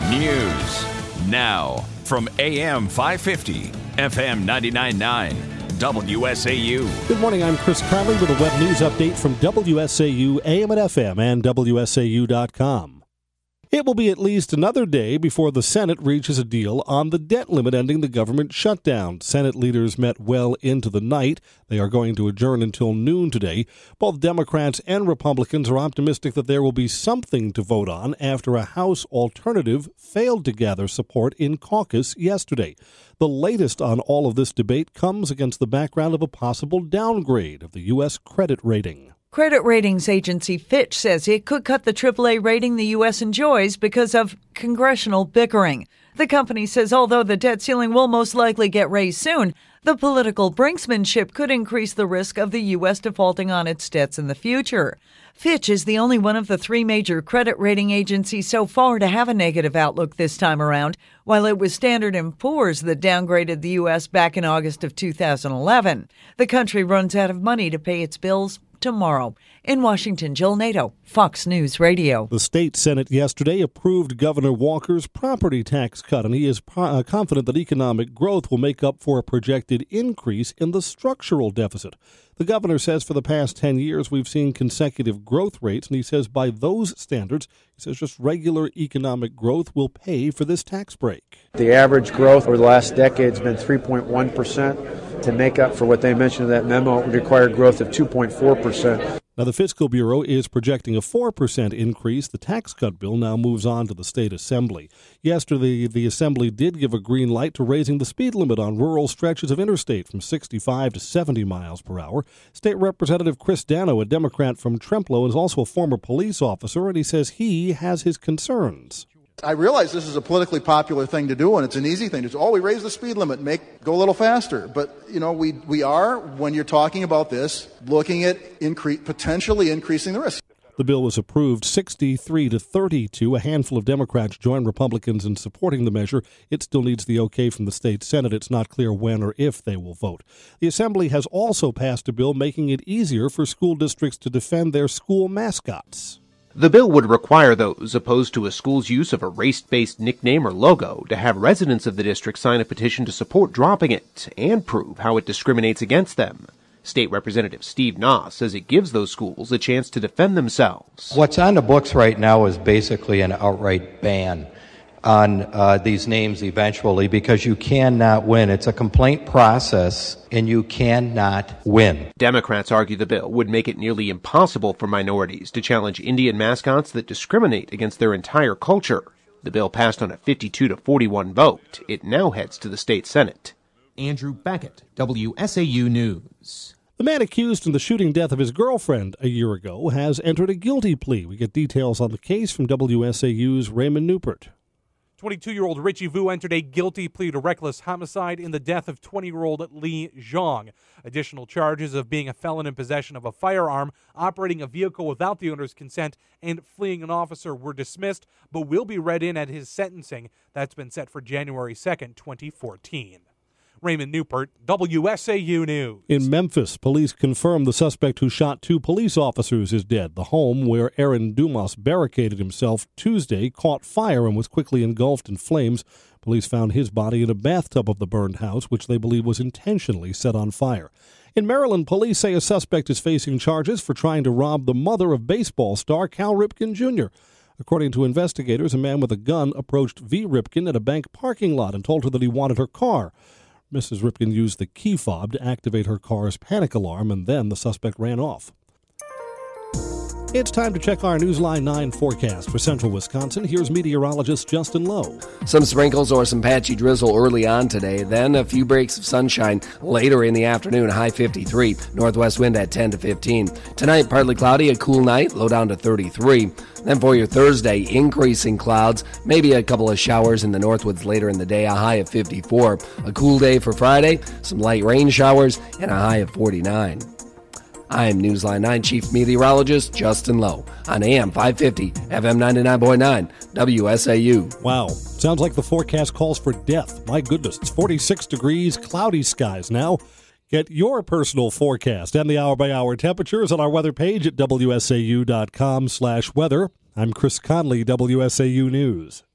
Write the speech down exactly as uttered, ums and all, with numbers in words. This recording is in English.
News now from A M five fifty, F M ninety-nine point nine, W S A U. Good morning, I'm Chris Conley with a web news update from W S A U, A M and F M, and W S A U dot com. It will be at least another day before the Senate reaches a deal on the debt limit ending the government shutdown. Senate leaders met well into the night. They are going to adjourn until noon today. Both Democrats and Republicans are optimistic that there will be something to vote on after a House alternative failed to gather support in caucus yesterday. The latest on all of this debate comes against the background of a possible downgrade of the U S credit rating. Credit ratings agency Fitch says it could cut the triple A rating the U S enjoys because of congressional bickering. The company says although the debt ceiling will most likely get raised soon, the political brinksmanship could increase the risk of the U S defaulting on its debts in the future. Fitch is the only one of the three major credit rating agencies so far to have a negative outlook this time around, while it was Standard and Poor's that downgraded the U S back in August of two thousand eleven. The country runs out of money to pay its bills tomorrow. In Washington, Jill Nato, Fox News Radio. The state Senate yesterday approved Governor Walker's property tax cut, and he is pro- uh, confident that economic growth will make up for a projected increase in the structural deficit. The governor says for the past ten years we've seen consecutive growth rates, and he says by those standards, he says just regular economic growth will pay for this tax break. The average growth over the last decade has been three point one percent. To make up for what they mentioned in that memo, it would require growth of two point four percent. Now, the Fiscal Bureau is projecting a four percent increase. The tax cut bill now moves on to the state assembly. Yesterday, the assembly did give a green light to raising the speed limit on rural stretches of interstate from sixty-five to seventy miles per hour. State Representative Chris Dano, a Democrat from Trempealeau, is also a former police officer, and he says he has his concerns. I realize this is a politically popular thing to do, and it's an easy thing to do. Oh, we raise the speed limit, make go a little faster. But, you know, we we are, when you're talking about this, looking at incre- potentially increasing the risk. The bill was approved sixty-three to thirty-two. A handful of Democrats joined Republicans in supporting the measure. It still needs the okay from the state Senate. It's not clear when or if they will vote. The Assembly has also passed a bill making it easier for school districts to defend their school mascots. The bill would require those opposed to a school's use of a race-based nickname or logo to have residents of the district sign a petition to support dropping it and prove how it discriminates against them. State Representative Steve Noss says it gives those schools a chance to defend themselves. What's on the books right now is basically an outright ban on uh, these names eventually because you cannot win. It's a complaint process, and you cannot win. Democrats argue the bill would make it nearly impossible for minorities to challenge Indian mascots that discriminate against their entire culture. The bill passed on a fifty-two to forty-one vote. It now heads to the state Senate. Andrew Beckett, W S A U News. The man accused in the shooting death of his girlfriend a year ago has entered a guilty plea. We get details on the case from W S A U's Raymond Newport. twenty-two-year-old Richie Vu entered a guilty plea to reckless homicide in the death of twenty-year-old Li Zhang. Additional charges of being a felon in possession of a firearm, operating a vehicle without the owner's consent, and fleeing an officer were dismissed, but will be read in at his sentencing. That's been set for January second, twenty fourteen. Raymond Newport, W S A U News. In Memphis, police confirm the suspect who shot two police officers is dead. The home where Aaron Dumas barricaded himself Tuesday caught fire and was quickly engulfed in flames. Police found his body in a bathtub of the burned house, which they believe was intentionally set on fire. In Maryland, police say a suspect is facing charges for trying to rob the mother of baseball star Cal Ripken Junior According to investigators, a man with a gun approached V. Ripken at a bank parking lot and told her that he wanted her car. Missus Ripken used the key fob to activate her car's panic alarm, and then the suspect ran off. It's time to check our Newsline nine forecast for central Wisconsin. Here's meteorologist Justin Lowe. Some sprinkles or some patchy drizzle early on today, then a few breaks of sunshine later in the afternoon, high fifty-three, northwest wind at ten to fifteen. Tonight, partly cloudy, a cool night, low down to thirty-three. Then for your Thursday, increasing clouds, maybe a couple of showers in the northwoods later in the day, a high of fifty-four. A cool day for Friday, some light rain showers, and a high of forty-nine. I'm Newsline nine Chief Meteorologist Justin Lowe on A M five fifty, F M ninety-nine point nine, W S A U. Wow, sounds like the forecast calls for death. My goodness, it's forty-six degrees, cloudy skies now. Get your personal forecast and the hour-by-hour temperatures on our weather page at W S A U dot com slash weather. I'm Chris Conley, W S A U News.